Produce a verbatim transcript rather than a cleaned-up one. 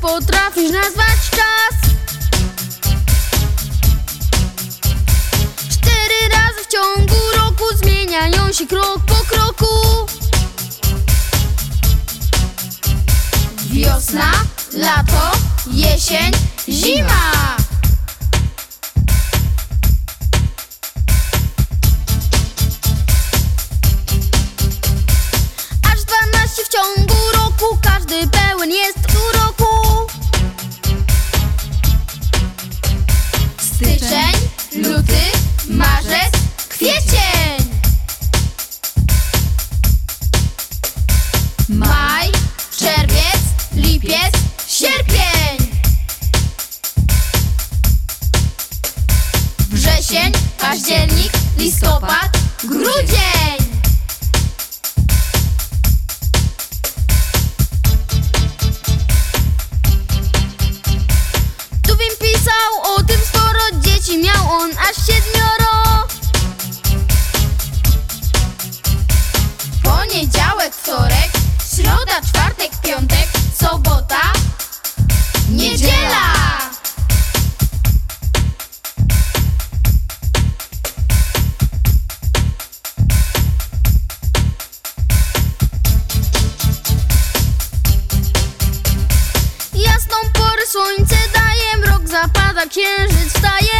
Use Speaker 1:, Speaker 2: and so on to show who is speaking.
Speaker 1: potrafisz nazwać czas. Cztery razy w ciągu roku zmieniają się krok po kroku. Wiosna, lato, jesień, zima. Aż dwanaście w ciągu roku, każdy pełen jest uroku. Styczeń, luty, marzec, kwiecień. Maj, czerwiec, lipiec, sierpień. Wrzesień, październik, listopad, grudzień. Tuwim pisał o tym sporo, dzieci miał on aż siedmioro. Poniedziałek, wtorek, środa, czwartek, piątek, sobota, niedziela. Jasną porę słońce daje, mrok zapada, księżyc wstaje.